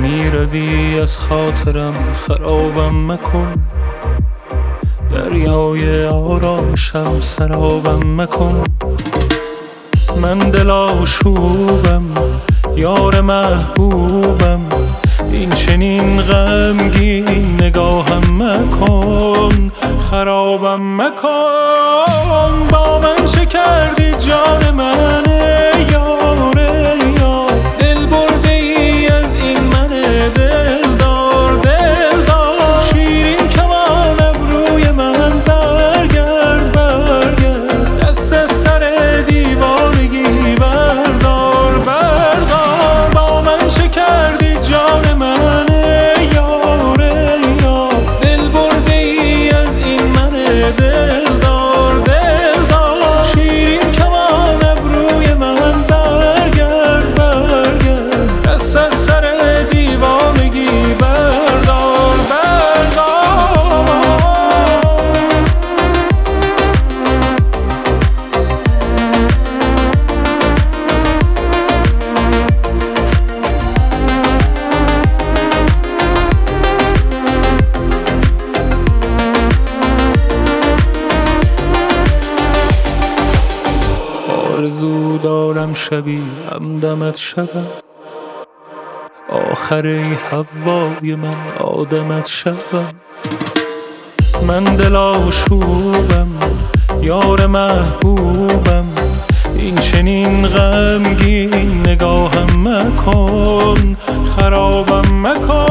میروی از خاطرم خرابم مکن، دریای آرامشم سرابم مکن. من دل آشوبم یار محبوبم، این چنین غمگین نگاهم مکن، خرابم مکن. با من چه کردی جان من یاره یار، دل برده ای از این من دلدار دلدار. شیرین کمان ابروی من برگرد برگرد، دست از سر دیوانگی بردار بردار. با من چه کردی جان من یاره یار، دل برده ای از این من دلدار دلدار. شیرین کمان ابروی من برگرد برگرد، دست از سر دیوانگی بردار بردار. آرزو دارم شبی همدمت شدم، آخر ای حوای من آدمت شدم. من دل آشوبم یار محبوبم، این چنین غمگین نگاهم مکن، خرابم مکن.